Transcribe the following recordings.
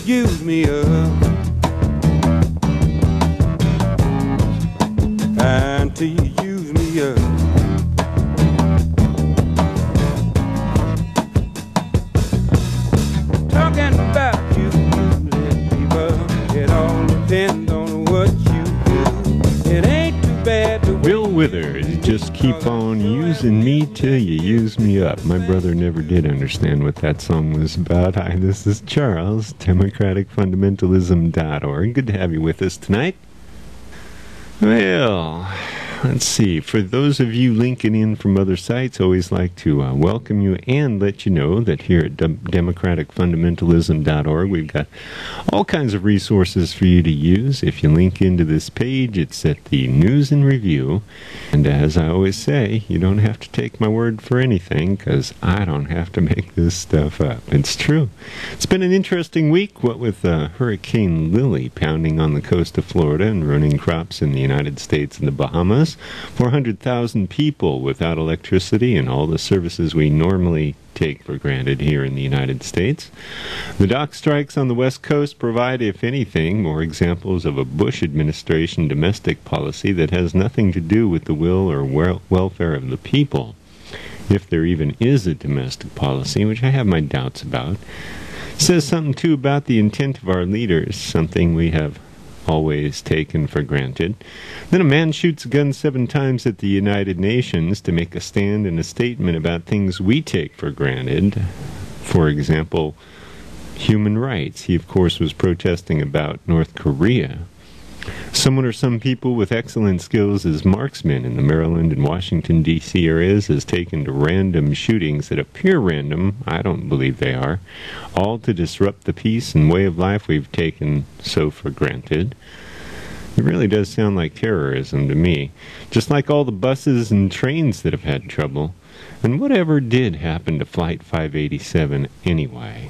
use me up, until you use me up. Talking about you, people, it all depends on what you do. It ain't too bad to Bill Withers, just keep on using me till you use me up. My brother never did understand what that song was about. Hi, this is Charles, democraticfundamentalism.org. Good to have you with us tonight. Well, let's see. For those of you linking in from other sites, always like to welcome you and let you know that here at democraticfundamentalism.org, we've got all kinds of resources for you to use. If you link into this page, it's at the News and Review. And as I always say, you don't have to take my word for anything, because I don't have to make this stuff up. It's true. It's been an interesting week, what with Hurricane Lily pounding on the coast of Florida and ruining crops in the United States and the Bahamas. 400,000 people without electricity and all the services we normally take for granted here in the United States. The dock strikes on the West Coast provide, if anything, more examples of a Bush administration domestic policy that has nothing to do with the will or welfare of the people. If there even is a domestic policy, which I have my doubts about. It says something, too, about the intent of our leaders, something we have always taken for granted. Then a man shoots a gun 7 times at the United Nations to make a stand and a statement about things we take for granted. For example, human rights. He, of course, was protesting about North Korea. Someone or some people with excellent skills as marksmen in the Maryland and Washington, D.C. areas has taken to random shootings that appear random. I don't believe they are. All to disrupt the peace and way of life we've taken so for granted. It really does sound like terrorism to me. Just like all the buses and trains that have had trouble. And whatever did happen to Flight 587 anyway?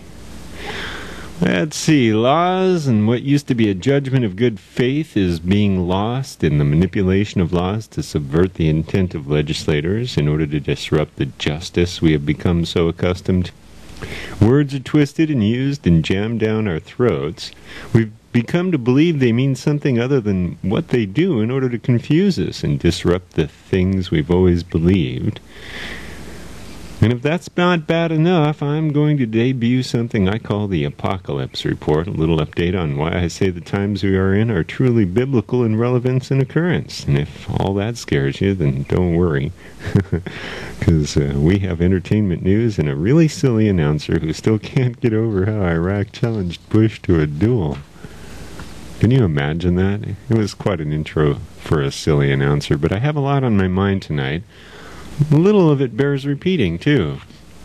Let's see, laws and what used to be a judgment of good faith is being lost in the manipulation of laws to subvert the intent of legislators in order to disrupt the justice we have become so accustomed to. Words are twisted and used and jammed down our throats. We've become to believe they mean something other than what they do in order to confuse us and disrupt the things we've always believed. And if that's not bad enough, I'm going to debut something I call the Apocalypse Report, a little update on why I say the times we are in are truly biblical in relevance and occurrence. And if all that scares you, then don't worry, because we have entertainment news and a really silly announcer who still can't get over how Iraq challenged Bush to a duel. Can you imagine that? It was quite an intro for a silly announcer, but I have a lot on my mind tonight. A little of it bears repeating, too.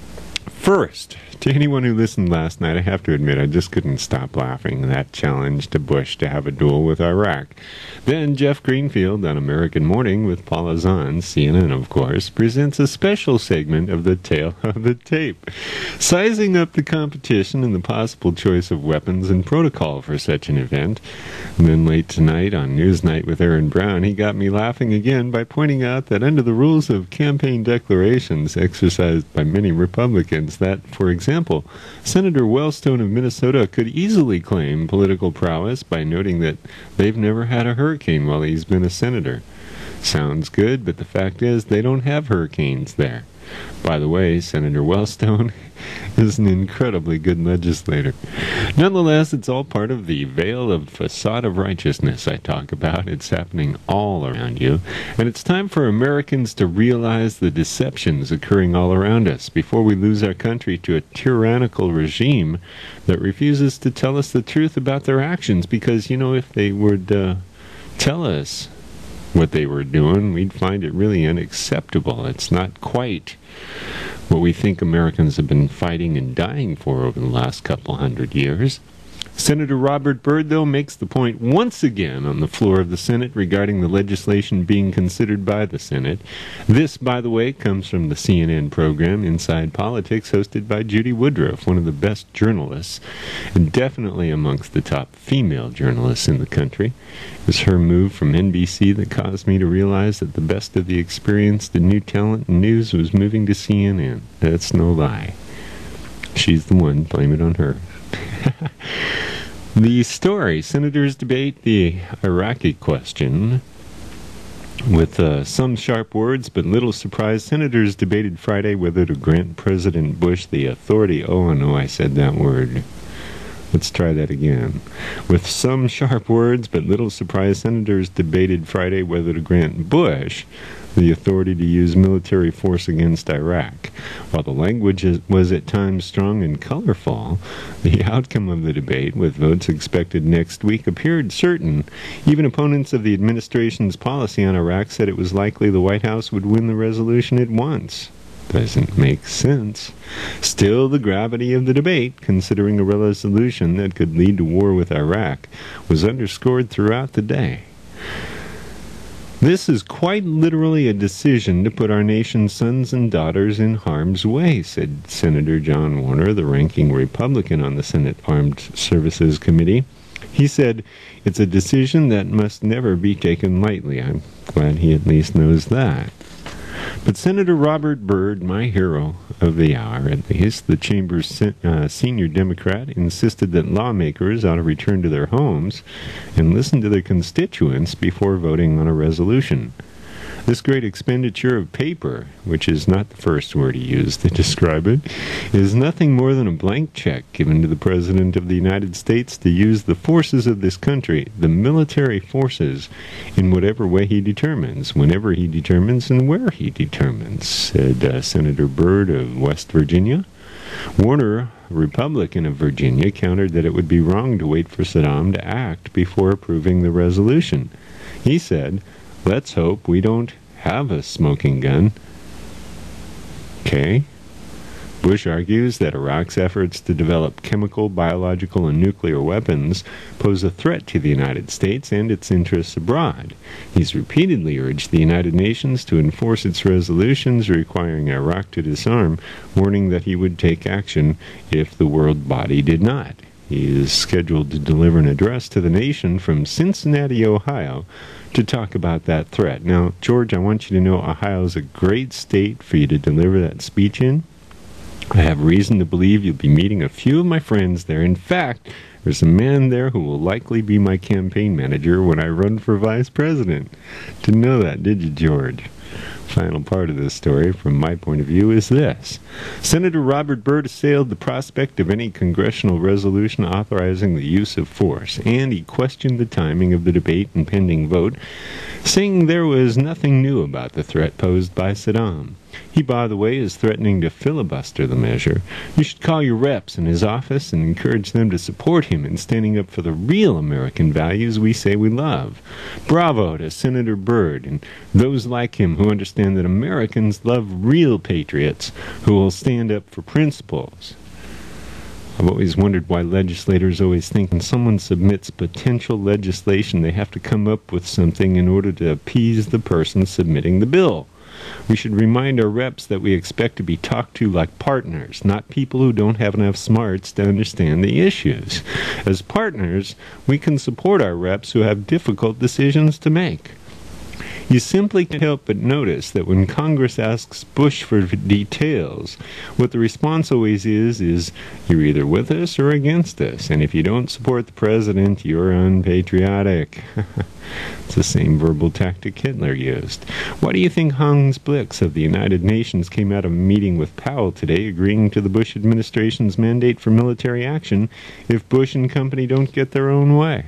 First, to anyone who listened last night, I have to admit I just couldn't stop laughing at that challenge to Bush to have a duel with Iraq. Then Jeff Greenfield on American Morning with Paula Zahn, CNN of course, presents a special segment of the Tale of the Tape, sizing up the competition and the possible choice of weapons and protocol for such an event. And then late tonight on Newsnight with Aaron Brown, he got me laughing again by pointing out that under the rules of campaign declarations exercised by many Republicans, that, for example, Senator Wellstone of Minnesota could easily claim political prowess by noting that they've never had a hurricane while he's been a senator. Sounds good, but the fact is they don't have hurricanes there. By the way, Senator Wellstone is an incredibly good legislator. Nonetheless, it's all part of the veil of facade of righteousness I talk about. It's happening all around you. And it's time for Americans to realize the deceptions occurring all around us before we lose our country to a tyrannical regime that refuses to tell us the truth about their actions. Because, you know, if they would tell us what they were doing, we'd find it really unacceptable. It's not quite what we think Americans have been fighting and dying for over the last couple hundred years. Senator Robert Byrd, though, makes the point once again on the floor of the Senate regarding the legislation being considered by the Senate. This, by the way, comes from the CNN program Inside Politics, hosted by Judy Woodruff, one of the best journalists, and definitely amongst the top female journalists in the country. It was her move from NBC that caused me to realize that the best of the experienced and new talent in news was moving to CNN. That's no lie. She's the one. Blame it on her. The story, senators debate the Iraqi question. With some sharp words but little surprise, senators debated Friday whether to grant President Bush the authority. Oh, no, I said that word. Let's try that again. With some sharp words but little surprise, senators debated Friday whether to grant Bush the authority to use military force against Iraq. While the language was at times strong and colorful, the outcome of the debate, with votes expected next week, appeared certain. Even opponents of the administration's policy on Iraq said it was likely the White House would win the resolution at once. Doesn't make sense. Still, the gravity of the debate, considering a resolution that could lead to war with Iraq, was underscored throughout the day. This is quite literally a decision to put our nation's sons and daughters in harm's way, said Senator John Warner, the ranking Republican on the Senate Armed Services Committee. He said, "It's a decision that must never be taken lightly." I'm glad he at least knows that. But Senator Robert Byrd, my hero of the hour, at least, the chamber's senior Democrat, insisted that lawmakers ought to return to their homes and listen to their constituents before voting on a resolution. This great expenditure of paper, which is not the first word he used to describe it, is nothing more than a blank check given to the President of the United States to use the forces of this country, the military forces, in whatever way he determines, whenever he determines, and where he determines, said Senator Byrd of West Virginia. Warner, Republican of Virginia, countered that it would be wrong to wait for Saddam to act before approving the resolution. He said, "Let's hope we don't have a smoking gun." Okay. Bush argues that Iraq's efforts to develop chemical, biological, and nuclear weapons pose a threat to the United States and its interests abroad. He's repeatedly urged the United Nations to enforce its resolutions requiring Iraq to disarm, warning that he would take action if the world body did not. He is scheduled to deliver an address to the nation from Cincinnati, Ohio, to talk about that threat. Now, George, I want you to know Ohio is a great state for you to deliver that speech in. I have reason to believe you'll be meeting a few of my friends there. In fact, there's a man there who will likely be my campaign manager when I run for vice president. Didn't know that, did you, George? Final part of this story, from my point of view, is this. Senator Robert Byrd assailed the prospect of any congressional resolution authorizing the use of force, and he questioned the timing of the debate and pending vote, saying there was nothing new about the threat posed by Saddam. He, by the way, is threatening to filibuster the measure. You should call your reps in his office and encourage them to support him in standing up for the real American values we say we love. Bravo to Senator Byrd and those like him who understand that Americans love real patriots who will stand up for principles. I've always wondered why legislators always think when someone submits potential legislation they have to come up with something in order to appease the person submitting the bill. We should remind our reps that we expect to be talked to like partners, not people who don't have enough smarts to understand the issues. As partners, we can support our reps who have difficult decisions to make. You simply can't help but notice that when Congress asks Bush for details, what the response always is you're either with us or against us, and if you don't support the president, you're unpatriotic. It's the same verbal tactic Hitler used. Why do you think Hans Blix of the United Nations came out of a meeting with Powell today agreeing to the Bush administration's mandate for military action if Bush and company don't get their own way?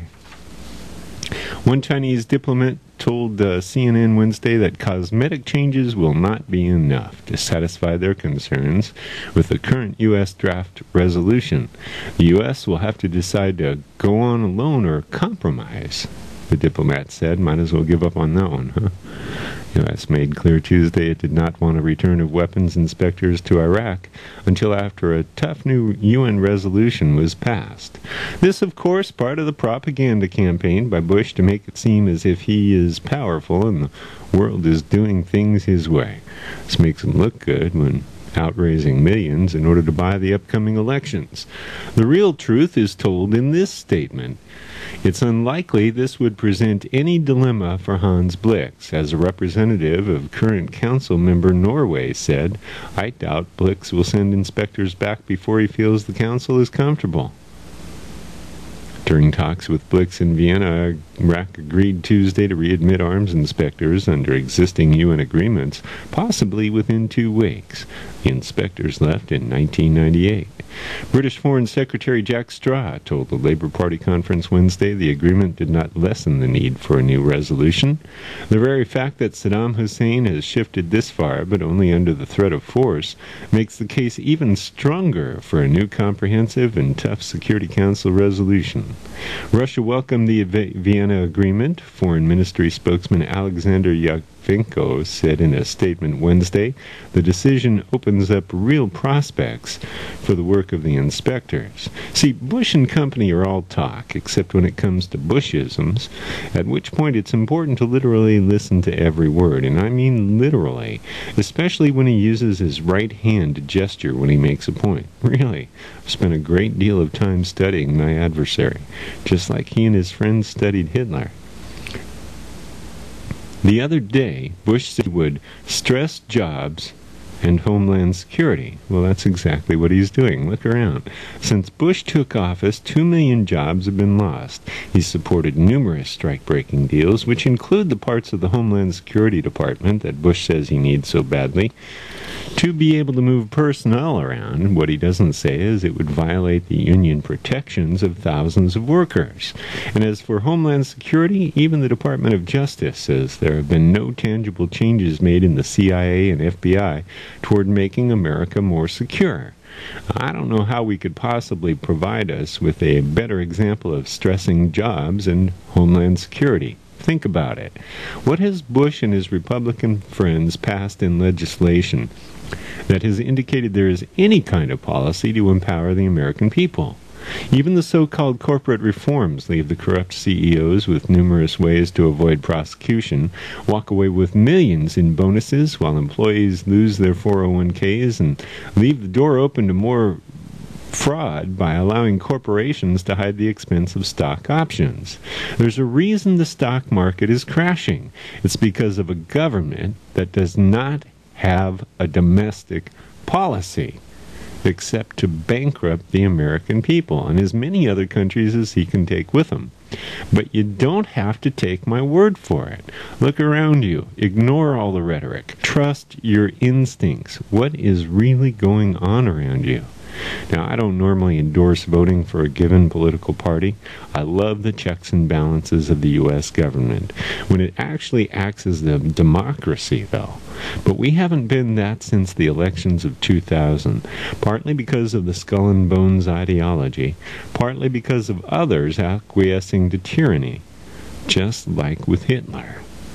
One Chinese diplomat told CNN Wednesday that cosmetic changes will not be enough to satisfy their concerns with the current U.S. draft resolution. The U.S. will have to decide to go on alone or compromise, the diplomat said. Might as well give up on that one, huh? U.S. made clear Tuesday it did not want a return of weapons inspectors to Iraq until after a tough new UN resolution was passed. This, of course, part of the propaganda campaign by Bush to make it seem as if he is powerful and the world is doing things his way. This makes him look good when out raising millions in order to buy the upcoming elections. The real truth is told in this statement. It's unlikely this would present any dilemma for Hans Blix. As a representative of current council member Norway said, "I doubt Blix will send inspectors back before he feels the council is comfortable." During talks with Blix in Vienna, Iraq agreed Tuesday to readmit arms inspectors under existing UN agreements, possibly within 2 weeks. The inspectors left in 1998. British Foreign Secretary Jack Straw told the Labour Party conference Wednesday the agreement did not lessen the need for a new resolution. The very fact that Saddam Hussein has shifted this far, but only under the threat of force, makes the case even stronger for a new comprehensive and tough Security Council resolution. Russia welcomed the Vienna Agreement. Foreign Ministry spokesman Alexander Yakovenko said in a statement Wednesday, the decision opens up real prospects for the work of the inspectors. See, Bush and company are all talk, except when it comes to Bushisms, at which point it's important to literally listen to every word, and I mean literally, especially when he uses his right hand to gesture when he makes a point. Really, I've spent a great deal of time studying my adversary, just like he and his friends studied Hitler. The other day, Bush said he would stress jobs and Homeland Security. Well, that's exactly what he's doing. Look around. Since Bush took office, 2 million jobs have been lost. He's supported numerous strike-breaking deals, which include the parts of the Homeland Security Department that Bush says he needs so badly, to be able to move personnel around. What he doesn't say is it would violate the union protections of thousands of workers. And as for Homeland Security, even the Department of Justice says there have been no tangible changes made in the CIA and FBI toward making America more secure. I don't know how we could possibly provide us with a better example of stressing jobs and Homeland Security. Think about it. What has Bush and his Republican friends passed in legislation that has indicated there is any kind of policy to empower the American people? Even the so-called corporate reforms leave the corrupt CEOs with numerous ways to avoid prosecution, walk away with millions in bonuses while employees lose their 401ks, and leave the door open to more fraud by allowing corporations to hide the expense of stock options. There's a reason the stock market is crashing. It's because of a government that does not have a domestic policy, except to bankrupt the American people and as many other countries as he can take with him. But you don't have to take my word for it. Look around you. Ignore all the rhetoric. Trust your instincts. What is really going on around you? Now, I don't normally endorse voting for a given political party. I love the checks and balances of the U.S. government, when it actually acts as a democracy, though. But we haven't been that since the elections of 2000, partly because of the skull and bones ideology, partly because of others acquiescing to tyranny, just like with Hitler.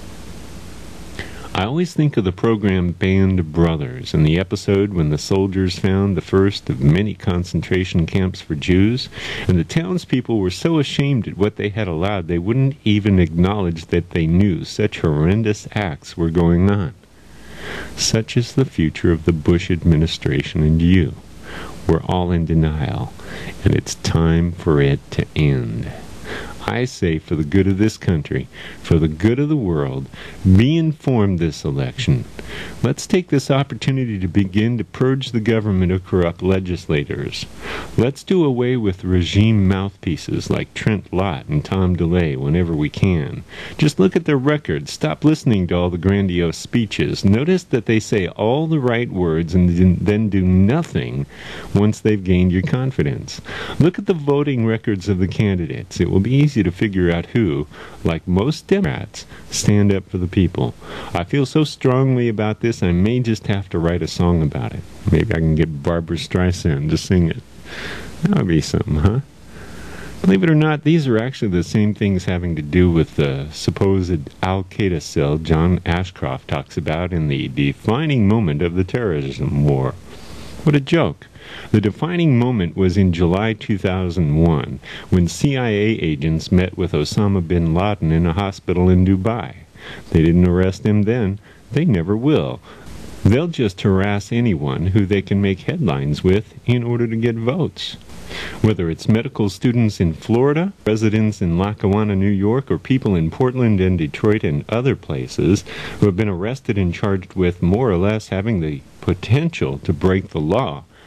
I always think of the program Band Brothers and the episode when the soldiers found the first of many concentration camps for Jews, and the townspeople were so ashamed at what they had allowed they wouldn't even acknowledge that they knew such horrendous acts were going on. Such is the future of the Bush administration and you. We're all in denial, and it's time for it to end. I say, for the good of this country, for the good of the world, be informed this election. Let's take this opportunity to begin to purge the government of corrupt legislators. Let's do away with regime mouthpieces like Trent Lott and Tom DeLay whenever we can. Just look at their records. Stop listening to all the grandiose speeches. Notice that they say all the right words and then do nothing once they've gained your confidence. Look at the voting records of the candidates. It will be easy to figure out who, like most Democrats, stand up for the people. I feel so strongly about this, I may just have to write a song about it. Maybe I can get Barbra Streisand to sing it. That would be something, huh? Believe it or not, these are actually the same things having to do with the supposed Al-Qaeda cell John Ashcroft talks about in the defining moment of the terrorism war. What a joke. The defining moment was in July 2001, when CIA agents met with Osama bin Laden in a hospital in Dubai. They didn't arrest him then. They never will. They'll just harass anyone who they can make headlines with in order to get votes. Whether it's medical students in Florida, residents in Lackawanna, New York, or people in Portland and Detroit and other places who have been arrested and charged with more or less having the potential to break the law,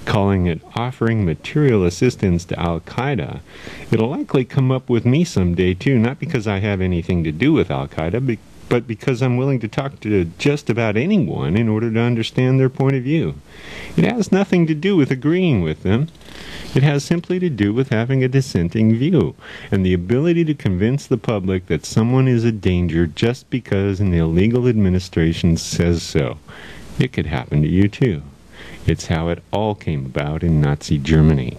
calling it offering material assistance to Al-Qaeda, it'll likely come up with me someday too, not because I have anything to do with Al-Qaeda, but because I'm willing to talk to just about anyone in order to understand their point of view. It has nothing to do with agreeing with them. It has simply to do with having a dissenting view, and the ability to convince the public that someone is a danger just because an illegal administration says so. It could happen to you too. It's how it all came about in Nazi Germany.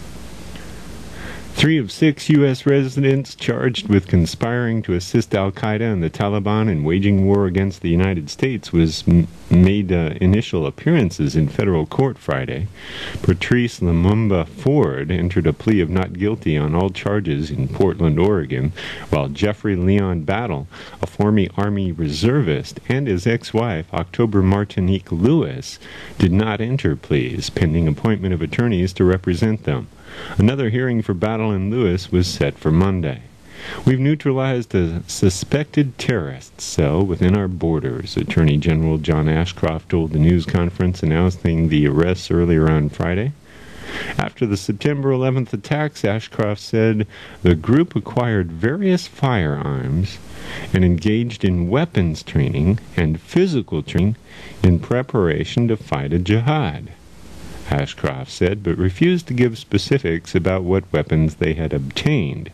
3 of 6 U.S. residents charged with conspiring to assist Al-Qaeda and the Taliban in waging war against the United States made initial appearances in federal court Friday. Patrice Lumumba Ford entered a plea of not guilty on all charges in Portland, Oregon, while Jeffrey Leon Battle, a former Army reservist, and his ex-wife, October Martinique Lewis, did not enter pleas, pending appointment of attorneys to represent them. Another hearing for Battle and Lewis was set for Monday. We've neutralized a suspected terrorist cell within our borders, Attorney General John Ashcroft told the news conference announcing the arrests earlier on Friday. After the September 11th attacks, Ashcroft said the group acquired various firearms and engaged in weapons training and physical training in preparation to fight a jihad, Ashcroft said, but refused to give specifics about what weapons they had obtained.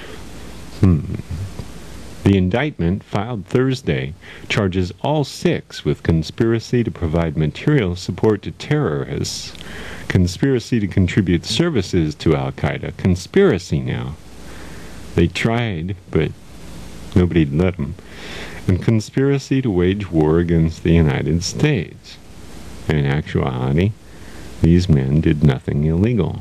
The indictment, filed Thursday, charges all 6 with conspiracy to provide material support to terrorists, conspiracy to contribute services to Al-Qaeda, conspiracy now. They tried, but nobody'd let them, and conspiracy to wage war against the United States. In actuality, these men did nothing illegal.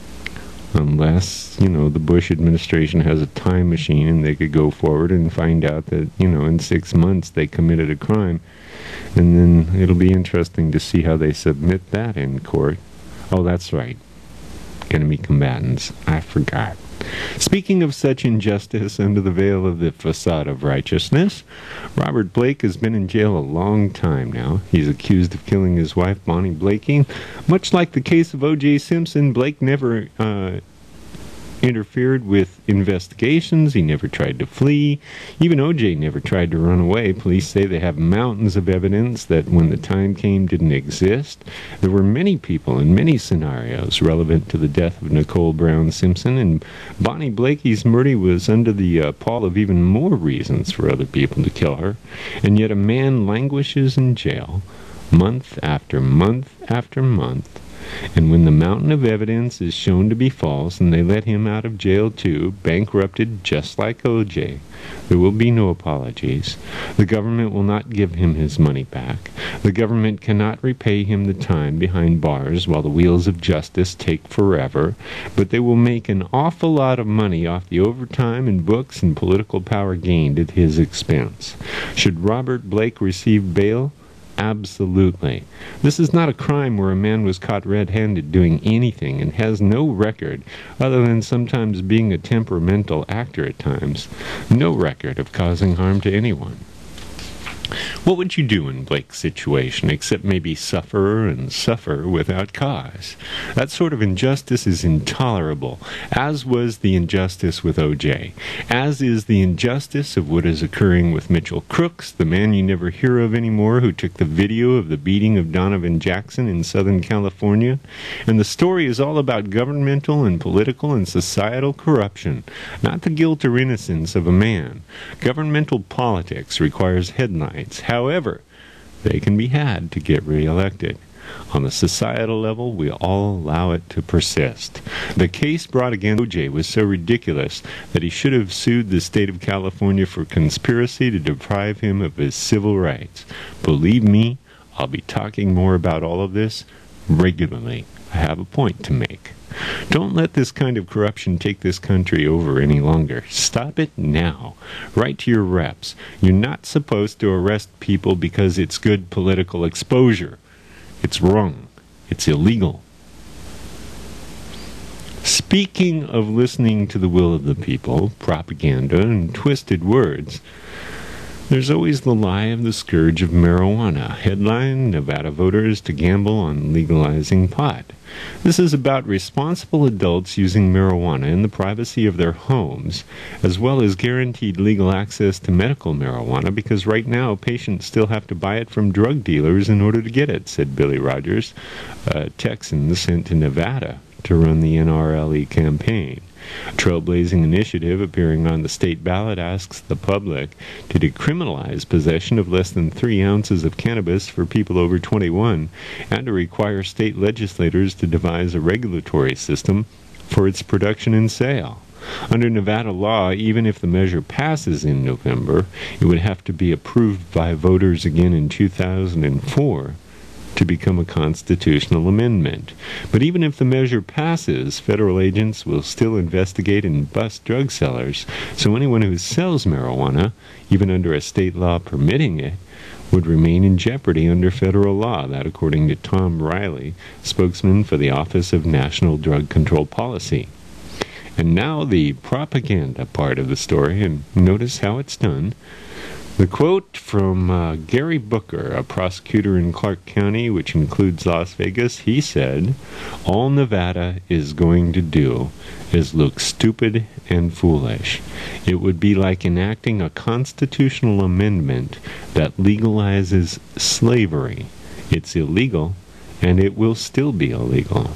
Unless, the Bush administration has a time machine and they could go forward and find out that, in 6 months they committed a crime. And then it'll be interesting to see how they submit that in court. Oh, that's right. Enemy combatants. I forgot. Speaking of such injustice under the veil of the facade of righteousness, Robert Blake has been in jail a long time now. He's accused of killing his wife, Bonnie Blakey. Much like the case of O.J. Simpson, Blake never interfered with investigations. He never tried to flee. Even O.J. never tried to run away. Police say they have mountains of evidence that when the time came didn't exist. There were many people in many scenarios relevant to the death of Nicole Brown Simpson, and Bonnie Blakey's murder was under the pall of even more reasons for other people to kill her. And yet a man languishes in jail month after month after month. And when the mountain of evidence is shown to be false and they let him out of jail too, bankrupted just like O.J., there will be no apologies. The government will not give him his money back. The government cannot repay him the time behind bars while the wheels of justice take forever, but they will make an awful lot of money off the overtime and books and political power gained at his expense. Should Robert Blake receive bail? Absolutely. This is not a crime where a man was caught red-handed doing anything and has no record other than sometimes being a temperamental actor at times. No record of causing harm to anyone. What would you do in Blake's situation except maybe suffer and suffer without cause? That sort of injustice is intolerable, as was the injustice with O.J., as is the injustice of what is occurring with Mitchell Crooks, the man you never hear of anymore who took the video of the beating of Donovan Jackson in Southern California. And the story is all about governmental and political and societal corruption, not the guilt or innocence of a man. Governmental politics requires headlines. However, they can be had to get reelected. On the societal level, we all allow it to persist. The case brought against O.J. was so ridiculous that he should have sued the state of California for conspiracy to deprive him of his civil rights. Believe me, I'll be talking more about all of this regularly. I have a point to make. Don't let this kind of corruption take this country over any longer. Stop it now. Write to your reps. You're not supposed to arrest people because it's good political exposure. It's wrong. It's illegal. Speaking of listening to the will of the people, propaganda, and twisted words, There's always the lie of the scourge of marijuana. Headline, Nevada voters to gamble on legalizing pot. This is about responsible adults using marijuana in the privacy of their homes, as well as guaranteed legal access to medical marijuana, because right now patients still have to buy it from drug dealers in order to get it, said Billy Rogers, a Texan sent to Nevada to run the NRLE campaign. A trailblazing initiative appearing on the state ballot asks the public to decriminalize possession of less than 3 ounces of cannabis for people over 21 and to require state legislators to devise a regulatory system for its production and sale. Under Nevada law, even if the measure passes in November, it would have to be approved by voters again in 2004 to become a constitutional amendment. But even if the measure passes, federal agents will still investigate and bust drug sellers, so anyone who sells marijuana, even under a state law permitting it, would remain in jeopardy under federal law. That according to Tom Riley, spokesman for the Office of National Drug Control Policy. And now the propaganda part of the story, and notice how it's done. The quote from Gary Booker, a prosecutor in Clark County, which includes Las Vegas, he said, "All Nevada is going to do is look stupid and foolish. It would be like enacting a constitutional amendment that legalizes slavery. It's illegal, and it will still be illegal."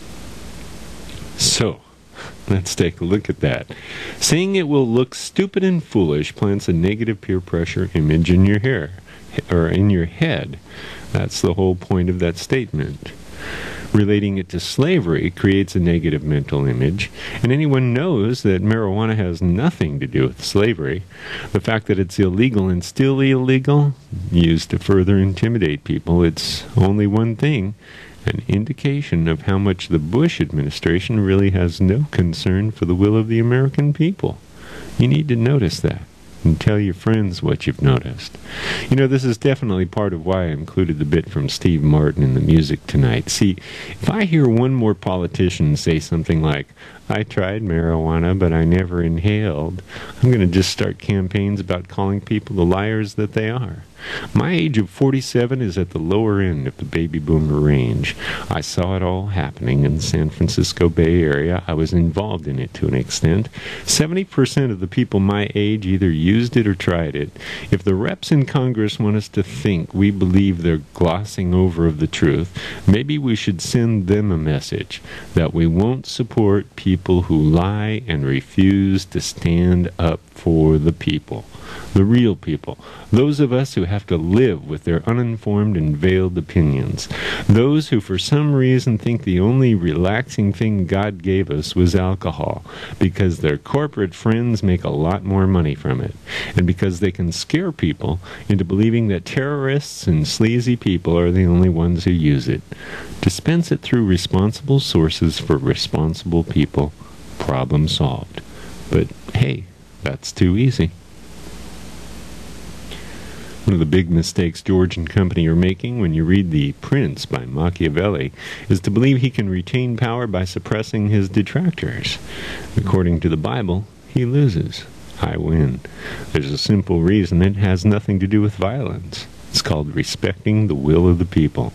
So, let's take a look at that. Saying it will look stupid and foolish plants a negative peer pressure image in your hair, or in your head. That's the whole point of that statement. Relating it to slavery creates a negative mental image, and anyone knows that marijuana has nothing to do with slavery. The fact that it's illegal and still illegal, used to further intimidate people, it's only one thing. An indication of how much the Bush administration really has no concern for the will of the American people. You need to notice that and tell your friends what you've noticed. You know, this is definitely part of why I included the bit from Steve Martin in the music tonight. See, if I hear one more politician say something like, "I tried marijuana, but I never inhaled," I'm going to just start campaigns about calling people the liars that they are. My age of 47 is at the lower end of the baby boomer range. I saw it all happening in the San Francisco Bay Area. I was involved in it to an extent. 70% of the people my age either used it or tried it. If the reps in Congress want us to think we believe they're glossing over of the truth, maybe we should send them a message that we won't support people who lie and refuse to stand up for the people. The real people. Those of us who have to live with their uninformed and veiled opinions. Those who for some reason think the only relaxing thing God gave us was alcohol, because their corporate friends make a lot more money from it, and because they can scare people into believing that terrorists and sleazy people are the only ones who use it. Dispense it through responsible sources for responsible people. Problem solved. But hey, that's too easy. One of the big mistakes George and company are making when you read The Prince by Machiavelli is to believe he can retain power by suppressing his detractors. According to the Bible, he loses. I win. There's a simple reason. It has nothing to do with violence. It's called respecting the will of the people.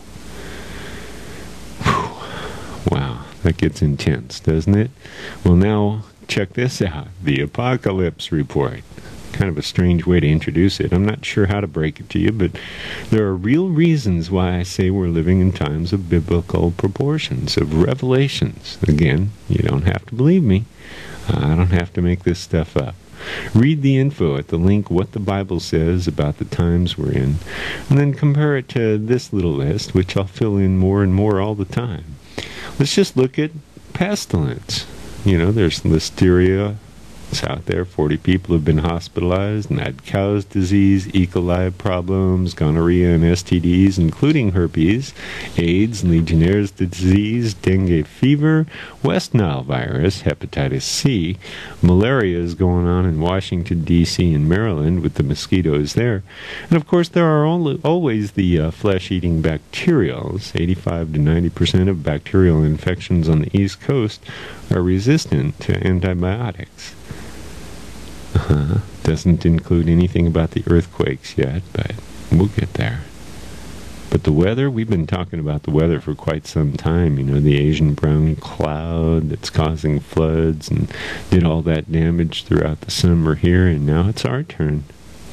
Whew. Wow, that gets intense, doesn't it? Well, now, check this out. The Apocalypse Report. Kind of a strange way to introduce it. I'm not sure how to break it to you, but there are real reasons why I say we're living in times of biblical proportions, of revelations. Again, you don't have to believe me. I don't have to make this stuff up. Read the info at the link What the Bible Says About the Times We're In, and then compare it to this little list, which I'll fill in more and more all the time. Let's just look at pestilence. You know, there's listeria. It's out there. 40 people have been hospitalized, mad cow's disease, E. coli problems, gonorrhea and STDs, including herpes, AIDS, Legionnaire's disease, dengue fever, West Nile virus, hepatitis C. Malaria is going on in Washington, D.C. and Maryland with the mosquitoes there. And of course, there are always the flesh-eating bacterials. 85 to 90% of bacterial infections on the East Coast are resistant to antibiotics. Doesn't include anything about the earthquakes yet, but we'll get there. But the weather, we've been talking about the weather for quite some time. You know, the Asian brown cloud that's causing floods and did all that damage throughout the summer here, and now it's our turn.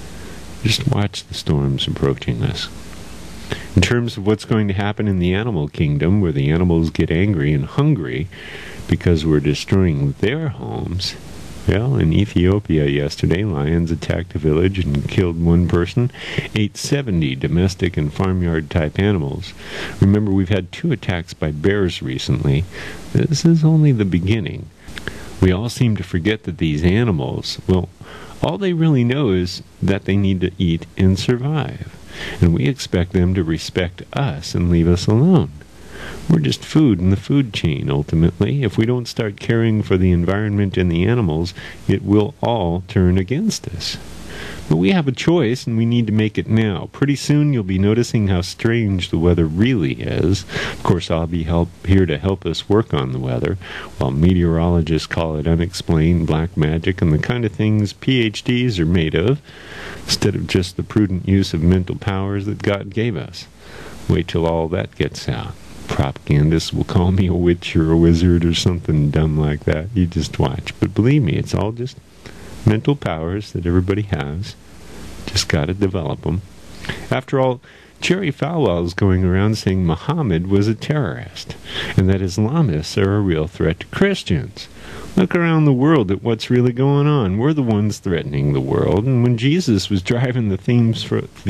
Just watch the storms approaching us. In terms of what's going to happen in the animal kingdom, where the animals get angry and hungry because we're destroying their homes, well, in Ethiopia yesterday, lions attacked a village and killed one person, ate 70 domestic and farmyard-type animals. Remember, we've had 2 attacks by bears recently. This is only the beginning. We all seem to forget that these animals, well, all they really know is that they need to eat and survive. And we expect them to respect us and leave us alone. We're just food in the food chain, ultimately. If we don't start caring for the environment and the animals, it will all turn against us. But we have a choice, and we need to make it now. Pretty soon you'll be noticing how strange the weather really is. Of course, I'll be here to help us work on the weather, while meteorologists call it unexplained, black magic, and the kind of things PhDs are made of, instead of just the prudent use of mental powers that God gave us. Wait till all that gets out. Propagandists will call me a witch or a wizard or something dumb like that. You just watch. But believe me, it's all just mental powers that everybody has. Just got to develop them. After all, Jerry Falwell's going around saying Muhammad was a terrorist and that Islamists are a real threat to Christians. Look around the world at what's really going on. We're the ones threatening the world. And when Jesus was driving the thieves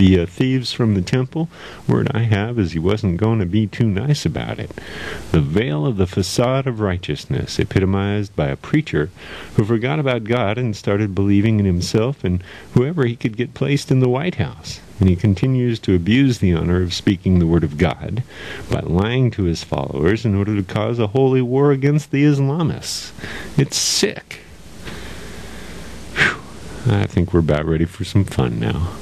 from the temple, word I have is he wasn't going to be too nice about it. The veil of the facade of righteousness, epitomized by a preacher who forgot about God and started believing in himself and whoever he could get placed in the White House. And he continues to abuse the honor of speaking the word of God by lying to his followers in order to cause a holy war against the Islamists. It's sick. Whew. I think we're about ready for some fun now.